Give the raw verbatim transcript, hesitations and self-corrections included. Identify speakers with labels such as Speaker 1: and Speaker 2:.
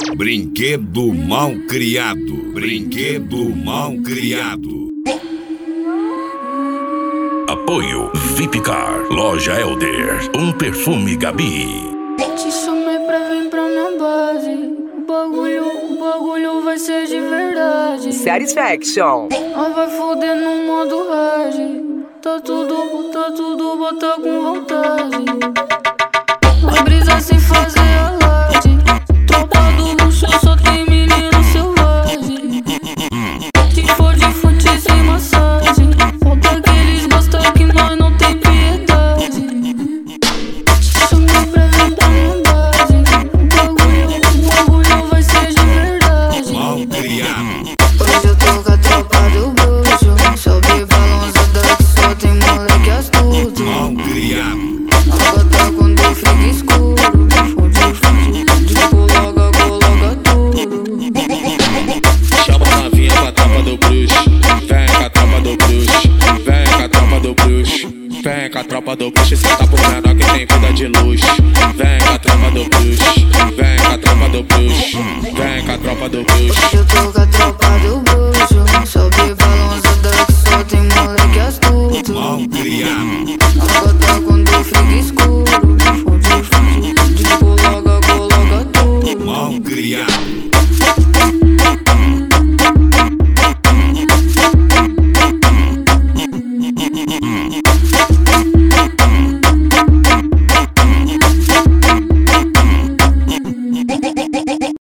Speaker 1: Brinquedo mal criado. Brinquedo mal criado.
Speaker 2: Apoio Vipcar, Loja Elder, um perfume Gabi.
Speaker 3: Te chamei pra vir pra minha base. O bagulho, o bagulho vai ser de verdade.
Speaker 4: Satisfaction.
Speaker 3: Nós vai foder no modo hard. Tá tudo, tá tudo, bota com vontade. Nós brisa sem fazer alarde. Tropa do luxo, só tem menino selvagem. Se for de fute sem massagem, volta que eles gostam que nós não tem piedade. Te chamei pra vir pra minha base. O bagulho, o bagulho vai ser de verdade.
Speaker 1: Mal criado.
Speaker 3: Hoje eu tô com a tropa do bruxo. Sobe balançada que só tem moleque astuto.
Speaker 1: Mal criado.
Speaker 3: Água tá quando fica escuro. Funde, funde, tipo logo, coloca tudo.
Speaker 5: Chama a novinha pra tropa do bruxo. Vem com a tropa do bruxo. Vem com a tropa do bruxo. Vem com a tropa do bruxo. Cê tá por menor que tem vida de luxo. Vem com a tropa do bruxo. Vem com a tropa do bruxo. Vem com a tropa do bruxo.
Speaker 3: Eu tô com a tropa do bruxo. Sobe balança